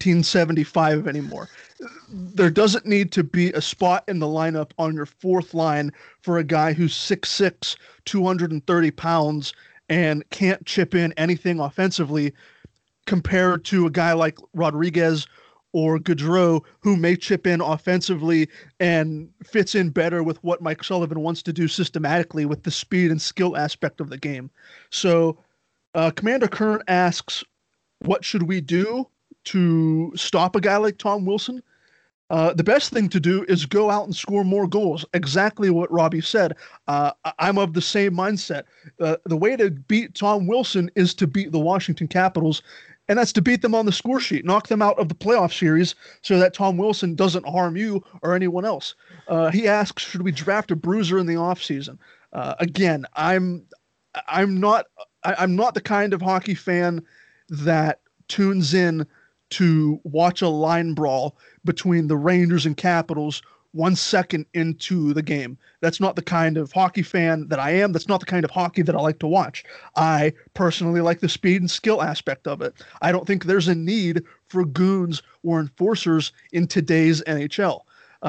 1975 anymore. There doesn't need to be a spot in the lineup on your fourth line for a guy who's 6'6", 230 pounds, and can't chip in anything offensively compared to a guy like Rodriguez or Gaudreau, who may chip in offensively and fits in better with what Mike Sullivan wants to do systematically with the speed and skill aspect of the game. So Commander Kern asks, what should we do to stop a guy like Tom Wilson? The best thing to do is go out and score more goals. Exactly what Robbie said. I'm of the same mindset. The way to beat Tom Wilson is to beat the Washington Capitals, and that's to beat them on the score sheet, knock them out of the playoff series so that Tom Wilson doesn't harm you or anyone else. He asks, should we draft a bruiser in the offseason? Again, I'm not the kind of hockey fan that tunes in to watch a line brawl between the Rangers and Capitals 1 second into the game. That's not the kind of hockey fan that I am. That's not the kind of hockey that I like to watch. I personally like the speed and skill aspect of it. I don't think there's a need for goons or enforcers in today's NHL.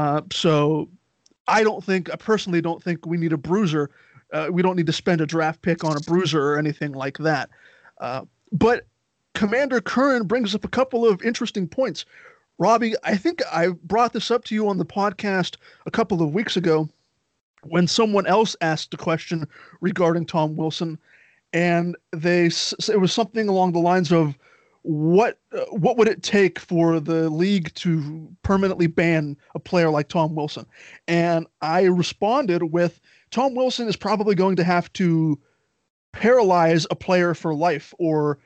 So I personally don't think we need a bruiser. We don't need to spend a draft pick on a bruiser or anything like that. But Commander Kern brings up a couple of interesting points. Robbie, I think I brought this up to you on the podcast a couple of weeks ago when someone else asked a question regarding Tom Wilson, and it was something along the lines of, what would it take for the league to permanently ban a player like Tom Wilson? And I responded with, Tom Wilson is probably going to have to paralyze a player for life, or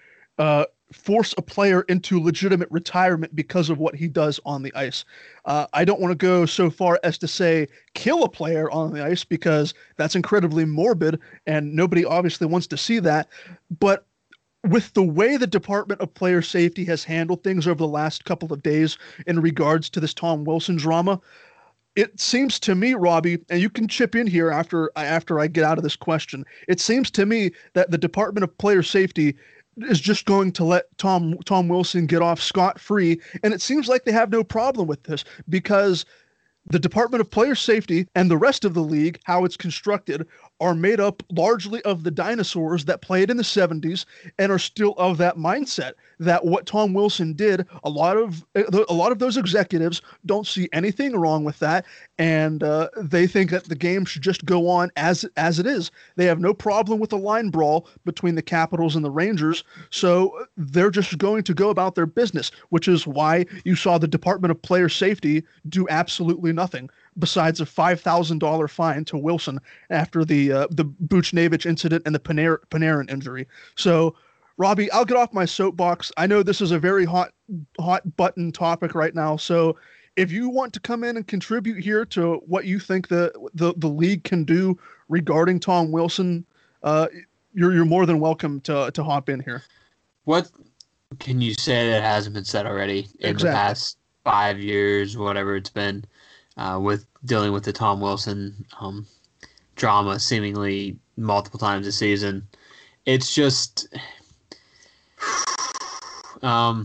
force a player into legitimate retirement because of what he does on the ice. I don't want to go so far as to say kill a player on the ice, because that's incredibly morbid and nobody obviously wants to see that. But with the way the Department of Player Safety has handled things over the last couple of days in regards to this Tom Wilson drama, it seems to me, Robbie, and you can chip in here after I get out of this question, it seems to me that the Department of Player Safety is just going to let Tom Wilson get off scot-free, and it seems like they have no problem with this, because the Department of Player Safety and the rest of the league, how it's constructed, are made up largely of the dinosaurs that played in the 70s and are still of that mindset that what Tom Wilson did, a lot of those executives don't see anything wrong with that, and they think that the game should just go on as it is. They have no problem with a line brawl between the Capitals and the Rangers, so they're just going to go about their business, which is why you saw the Department of Player Safety do absolutely nothing besides a $5,000 fine to Wilson after the Buchnevich incident and the Panarin injury. So, Robbie, I'll get off my soapbox. I know this is a very hot button topic right now. So if you want to come in and contribute here to what you think the league can do regarding Tom Wilson, you're more than welcome to hop in here. What can you say that hasn't been said already in the past 5 years, whatever it's been, with dealing with the Tom Wilson drama seemingly multiple times this season? It's just, I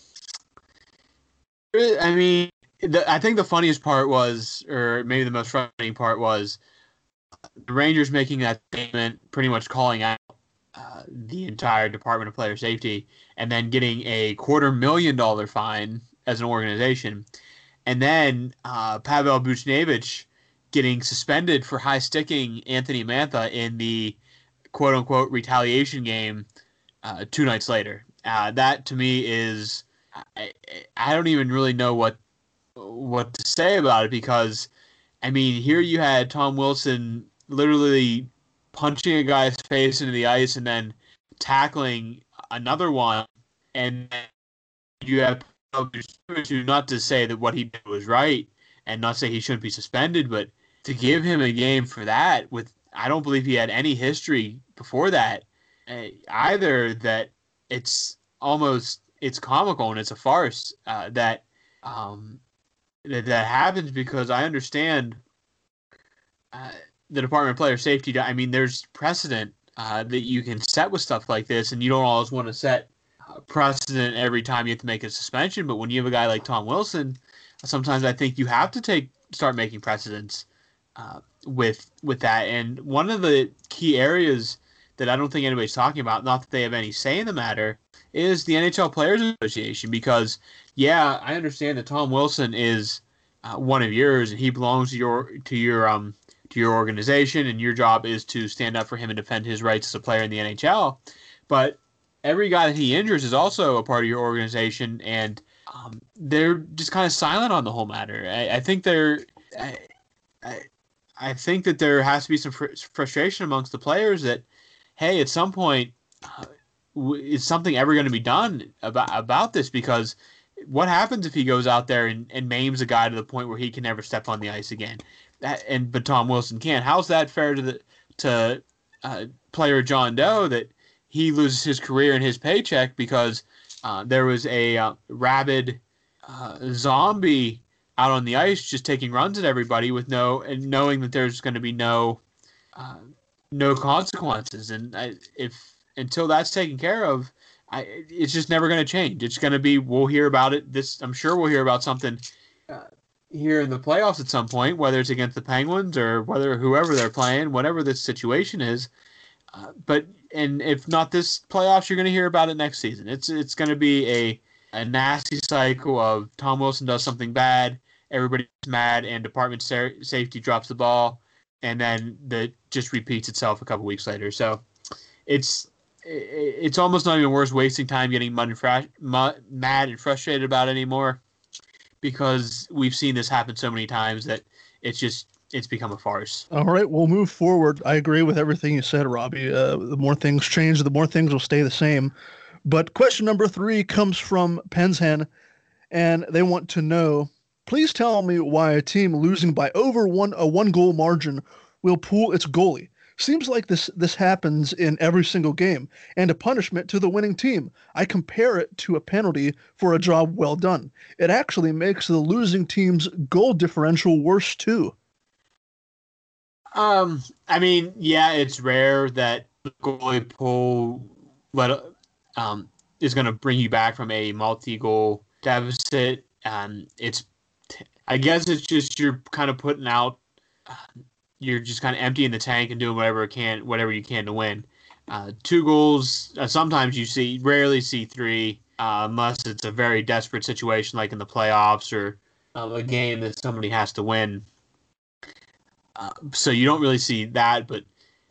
mean, I think the funniest part was, or maybe the most frustrating part was, the Rangers making that statement, pretty much calling out the entire Department of Player Safety, and then getting a $250,000 fine as an organization, and then Pavel Buchnevich getting suspended for high-sticking Anthony Mantha in the quote-unquote retaliation game 2 nights later. That, to me, is... I don't even really know what to say about it, because, I mean, here you had Tom Wilson literally punching a guy's face into the ice and then tackling another one, and then you have not to say that what he did was right and not say he shouldn't be suspended, but to give him a game for that, with I don't believe he had any history before that either, that it's comical and it's a farce that happens, because I understand the Department of Player Safety. I mean, there's precedent that you can set with stuff like this, and you don't always want to set precedent every time you have to make a suspension. But when you have a guy like Tom Wilson, sometimes I think you have to start making precedents with that. And one of the key areas that I don't think anybody's talking about, not that they have any say in the matter, is the NHL Players Association. Because, yeah, I understand that Tom Wilson is one of yours, and he belongs to your organization, and your job is to stand up for him and defend his rights as a player in the NHL. But every guy that he injures is also a part of your organization, and they're just kind of silent on the whole matter. I think that there has to be some frustration amongst the players that, hey, at some point, is something ever going to be done about this? Because what happens if he goes out there and maims a guy to the point where he can never step on the ice again? But Tom Wilson can't. How's that fair to player John Doe, that he loses his career and his paycheck because there was a rabid zombie out on the ice just taking runs at everybody and knowing that there's going to be no consequences? And until that's taken care of, it's just never going to change. It's going to be, we'll hear about it. I'm sure we'll hear about something here in the playoffs at some point, whether it's against the Penguins or whoever they're playing, whatever the situation is. And if not this playoffs, you're going to hear about it next season. It's going to be a nasty cycle of Tom Wilson does something bad, everybody's mad, and Department Safety drops the ball, and then that just repeats itself a couple weeks later. So it's almost not even worth wasting time getting mad and frustrated about it anymore, because we've seen this happen so many times that it's become a farce. All right, we'll move forward. I agree with everything you said, Robbie. The more things change, the more things will stay the same. But question number 3 comes from Penshen, and they want to know, please tell me why a team losing by over a one-goal margin will pull its goalie. Seems like this happens in every single game, and a punishment to the winning team. I compare it to a penalty for a job well done. It actually makes the losing team's goal differential worse too. I mean, yeah, it's rare that the goalie pull is going to bring you back from a multi-goal deficit. I guess it's just you're kind of putting out. You're just kind of emptying the tank and doing whatever you can to win. 2 goals. Sometimes rarely see 3, unless it's a very desperate situation, like in the playoffs or a game that somebody has to win. So you don't really see that, but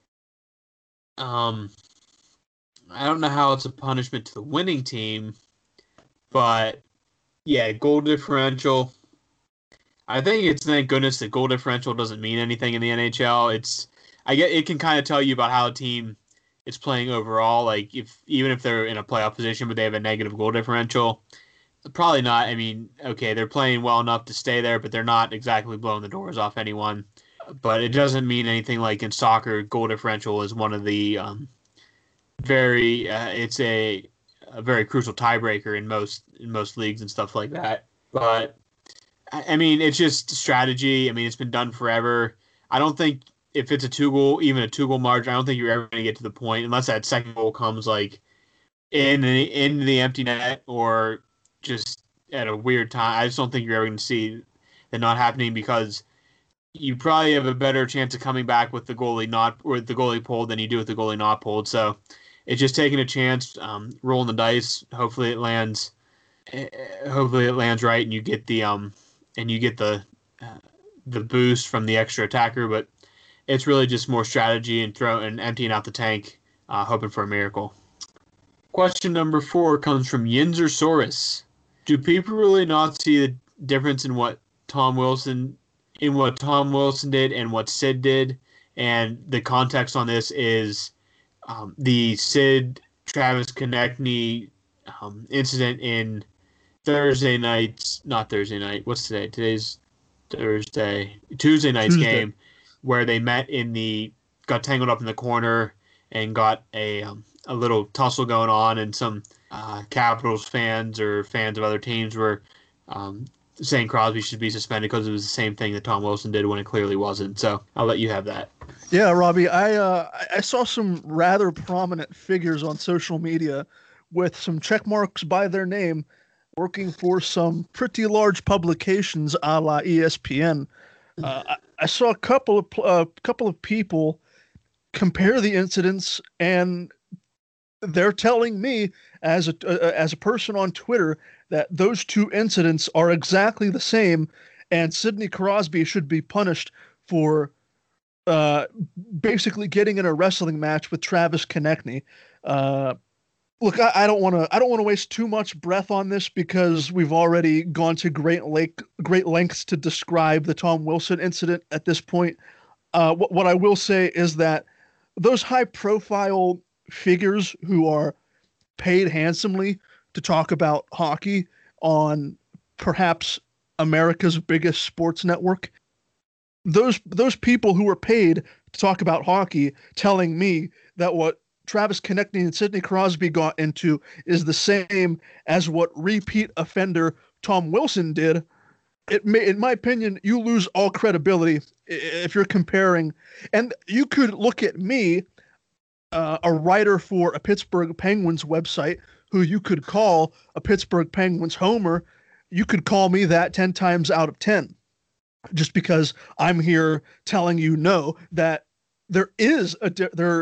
I don't know how it's a punishment to the winning team, but yeah, goal differential. I think it's thank goodness that goal differential doesn't mean anything in the NHL. I get it can kind of tell you about how a team it's playing overall. Like even if they're in a playoff position, but they have a negative goal differential, probably not. I mean, okay, they're playing well enough to stay there, but they're not exactly blowing the doors off anyone. But it doesn't mean anything. Like in soccer, goal differential is one of the it's a very crucial tiebreaker in most leagues and stuff like that. But I mean, it's just strategy. I mean, it's been done forever. I don't think if it's even a 2-goal margin, I don't think you're ever going to get to the point unless that second goal comes like in the empty net or just at a weird time. I just don't think you're ever going to see that not happening, because you probably have a better chance of coming back with the goalie pulled than you do with the goalie not pulled. So it's just taking a chance, rolling the dice. Hopefully it lands right, and you get the boost from the extra attacker. But it's really just more strategy and emptying out the tank, hoping for a miracle. Question number 4 comes from Yinzersaurus. Do people really not see the difference in what Tom Wilson did and what Sid did? And the context on this is the Sid Travis Konechny incident in Tuesday night's game, where they got tangled up in the corner and got a little tussle going on, and some Capitals fans or fans of other teams were saying Crosby should be suspended because it was the same thing that Tom Wilson did when it clearly wasn't. So I'll let you have that. Yeah, Robbie, I saw some rather prominent figures on social media with some check marks by their name working for some pretty large publications a la ESPN. I saw a couple of people compare the incidents, and they're telling me as a person on Twitter that those two incidents are exactly the same, and Sidney Crosby should be punished for basically getting in a wrestling match with Travis Konechny. Look, I don't want to waste too much breath on this, because we've already gone to great lengths to describe the Tom Wilson incident at this point. What I will say is that those high-profile figures who are paid handsomely to talk about hockey on perhaps America's biggest sports network, those people who are paid to talk about hockey telling me that what Travis Konechny and Sidney Crosby got into is the same as what repeat offender Tom Wilson did, in my opinion, you lose all credibility if you're comparing. And you could look at me, a writer for a Pittsburgh Penguins website, who you could call a Pittsburgh Penguins homer. You could call me that 10 times out of 10, just because I'm here telling you that there is a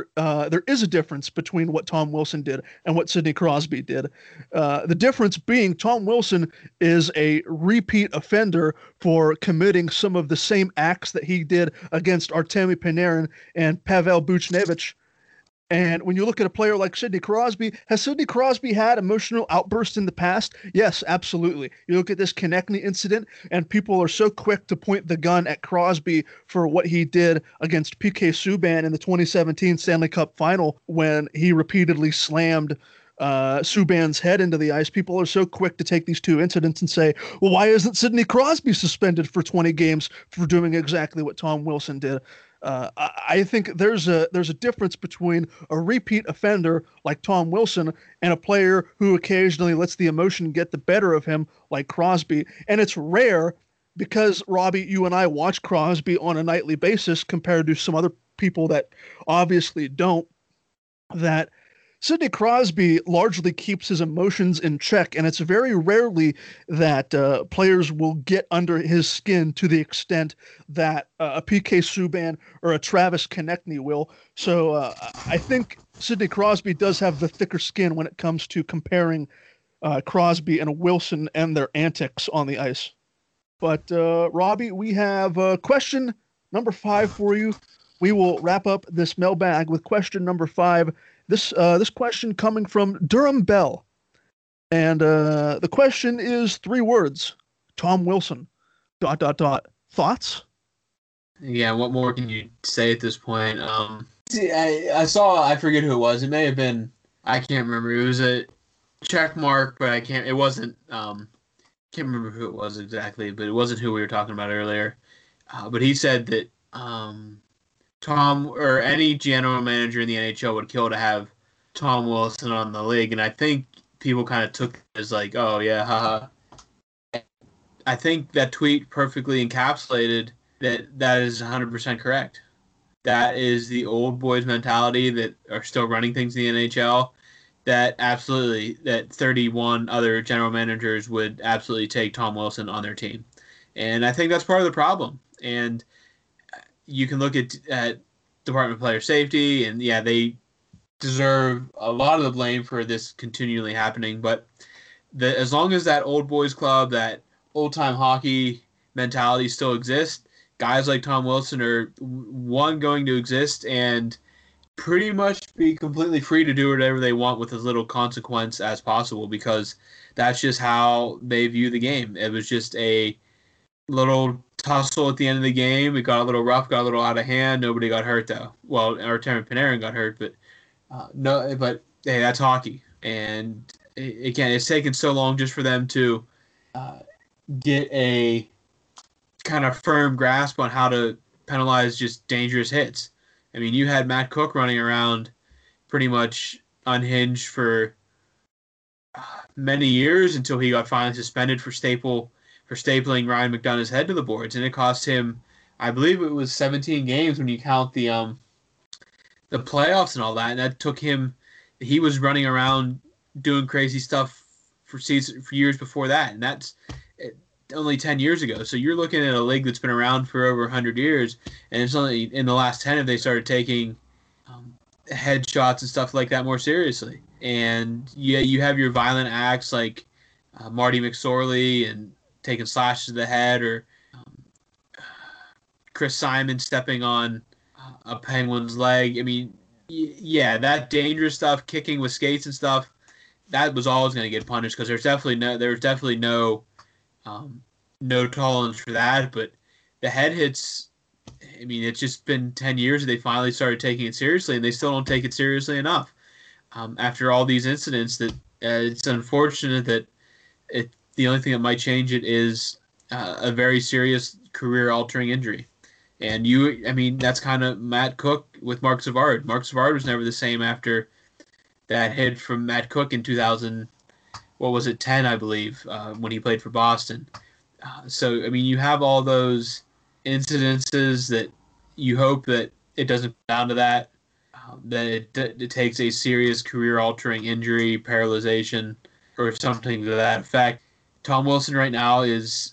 difference between what Tom Wilson did and what Sidney Crosby did. The difference being Tom Wilson is a repeat offender for committing some of the same acts that he did against Artemi Panarin and Pavel Buchnevich. And when you look at a player like Sidney Crosby, has Sidney Crosby had emotional outbursts in the past? Yes, absolutely. You look at this Konechny incident, and people are so quick to point the gun at Crosby for what he did against PK Subban in the 2017 Stanley Cup Final when he repeatedly slammed Subban's head into the ice. People are so quick to take these two incidents and say, well, why isn't Sidney Crosby suspended for 20 games for doing exactly what Tom Wilson did? I think there's a difference between a repeat offender like Tom Wilson and a player who occasionally lets the emotion get the better of him like Crosby. And it's rare because, Robbie, you and I watch Crosby on a nightly basis compared to some other people that obviously don't, that Sidney Crosby largely keeps his emotions in check, and it's very rarely that players will get under his skin to the extent that a PK Subban or a Travis Konechny will. So I think Sidney Crosby does have the thicker skin when it comes to comparing Crosby and Wilson and their antics on the ice. But Robbie, we have question number 5 for you. We will wrap up this mailbag with question number 5. This question coming from Durham Bell. And the question is 3 words. Tom Wilson, ... Thoughts? Yeah, what more can you say at this point? I forget who it was. It may have been, I can't remember. It was a check mark, but it wasn't, can't remember who it was exactly, but it wasn't who we were talking about earlier. But he said that Tom or any general manager in the NHL would kill to have Tom Wilson on the league. And I think people kind of took it as like, oh, yeah, haha. I think that tweet perfectly encapsulated that is 100% correct. That is the old boys mentality that are still running things in the NHL. That 31 other general managers would absolutely take Tom Wilson on their team. And I think that's part of the problem. And you can look at Department of Player Safety, and yeah, they deserve a lot of the blame for this continually happening. But as long as that old boys club, that old-time hockey mentality still exists, guys like Tom Wilson are, going to exist and pretty much be completely free to do whatever they want with as little consequence as possible, because that's just how they view the game. It was just a little tussle at the end of the game. It got a little rough, got a little out of hand. Nobody got hurt, though. Well, Artemi Panarin got hurt, but hey, that's hockey. And again, it's taken so long just for them to get a kind of firm grasp on how to penalize just dangerous hits. I mean, you had Matt Cook running around pretty much unhinged for many years until he got finally suspended for stapling Ryan McDonough's head to the boards, and it cost him, I believe it was 17 games when you count the playoffs and all that. And that took him. He was running around doing crazy stuff for years before that, and that's only 10 years ago. So you're looking at a league that's been around for over 100 years, and it's only in the last 10 they started taking headshots and stuff like that more seriously. And yeah, you have your violent acts like Marty McSorley and taking slashes to the head, or Chris Simon stepping on a Penguin's leg. I mean, yeah, that dangerous stuff, kicking with skates and stuff, that was always going to get punished, because there's definitely no tolerance for that. But the head hits, I mean, it's just been 10 years that they finally started taking it seriously, and they still don't take it seriously enough. After all these incidents, that it's unfortunate that the only thing that might change it is a very serious career-altering injury. And that's kind of Matt Cook with Marc Savard. Marc Savard was never the same after that hit from Matt Cook in 2010, I believe, when he played for Boston. So, I mean, you have all those incidences that you hope that it doesn't come down to that, that it takes a serious career-altering injury, paralyzation, or something to that effect. Tom Wilson right now is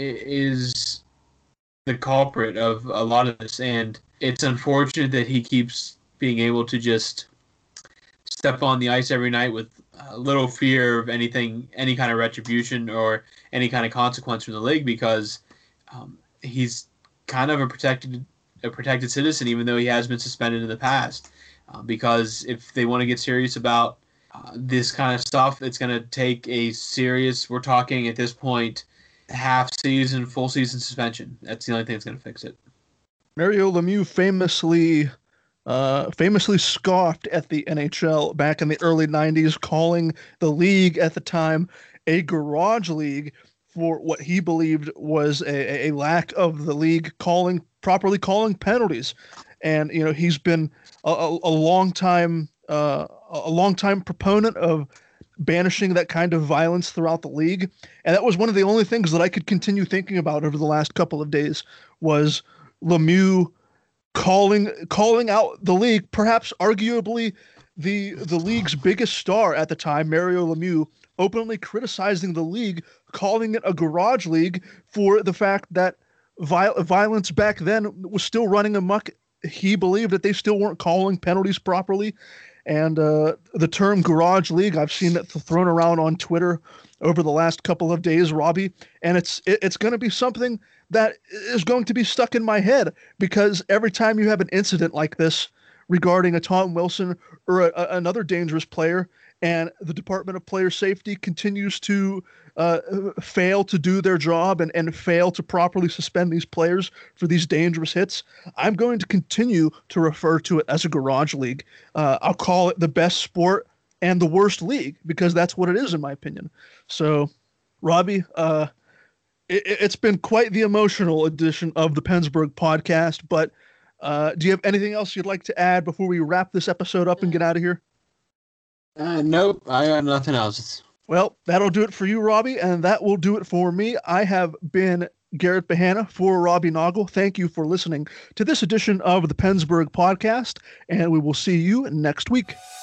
the culprit of a lot of this, and it's unfortunate that he keeps being able to just step on the ice every night with little fear of any kind of retribution or any kind of consequence from the league, because he's kind of a protected citizen, even though he has been suspended in the past. Because if they want to get serious about this kind of stuff, it's going to take a serious, we're talking at this point, half season, full season suspension. That's the only thing that's going to fix it. Mario Lemieux famously scoffed at the NHL back in the early 90s, calling the league at the time a garage league for what he believed was a lack of the league properly calling penalties. And, you know, he's been a long time proponent of banishing that kind of violence throughout the league. And that was one of the only things that I could continue thinking about over the last couple of days, was Lemieux calling out the league, perhaps arguably the league's biggest star at the time, Mario Lemieux, openly criticizing the league, calling it a garage league for the fact that violence back then was still running amok. He believed that they still weren't calling penalties properly. And the term garage league, I've seen it thrown around on Twitter over the last couple of days, Robbie, and it's going to be something that is going to be stuck in my head, because every time you have an incident like this regarding a Tom Wilson or another dangerous player, and the Department of Player Safety continues to fail to do their job and fail to properly suspend these players for these dangerous hits, I'm going to continue to refer to it as a garage league. I'll call it the best sport and the worst league, because that's what it is, in my opinion. So, Robbie, it's been quite the emotional edition of the Pennsburg podcast, but do you have anything else you'd like to add before we wrap this episode up and get out of here? Nope, I got nothing else. Well, that'll do it for you, Robbie, and that will do it for me. I have been Garrett Bahana for Robbie Noggle. Thank you for listening to this edition of the Pennsburg podcast, and we will see you next week.